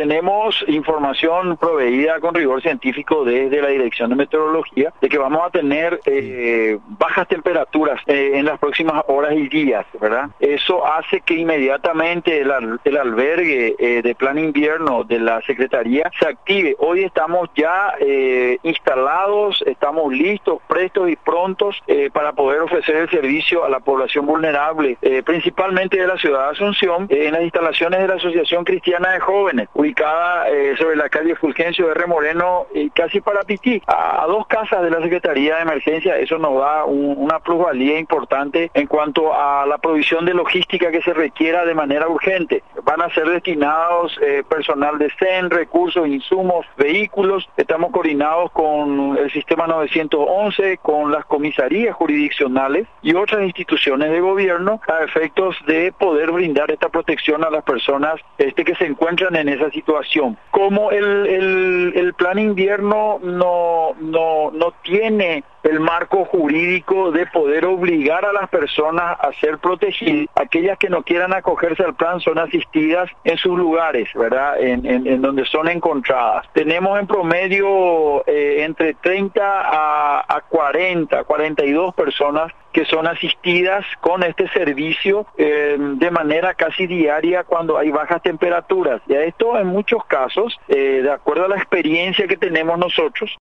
tenemos información proveída con rigor científico desde la Dirección de Meteorología de que vamos a tener bajas temperaturas en las próximas horas y días, ¿verdad? Eso hace que inmediatamente el albergue de plan invierno de la Secretaría se active. Hoy estamos ya instalados, estamos listos, prestos y prontos para poder ofrecer el servicio a la población vulnerable, principalmente de la ciudad de Asunción, en las instalaciones de la Asociación Cristiana de Jóvenes, ubicada sobre la calle Fulgencio R. Moreno, casi para Pití, a 2 casas de la Secretaría de Emergencia. Eso nos da una plusvalía importante en cuanto a la provisión de logística que se requiera de manera urgente. Van a ser destinados personal de CEN, recursos, insumos, vehículos. Estamos coordinados con el sistema 911, con las comisarías jurisdiccionales y otras instituciones de gobierno a efectos de poder brindar esta protección a las personas que se encuentran en esa situación. Como el plan invierno no tiene el marco jurídico de poder obligar a las personas a ser protegidas, aquellas que no quieran acogerse al plan son asistidas en sus lugares, ¿verdad? En donde son encontradas. Tenemos en promedio entre 30 a 42 personas que son asistidas con este servicio de manera casi diaria cuando hay bajas temperaturas. Y a esto en muchos casos, de acuerdo a la experiencia que tenemos nosotros,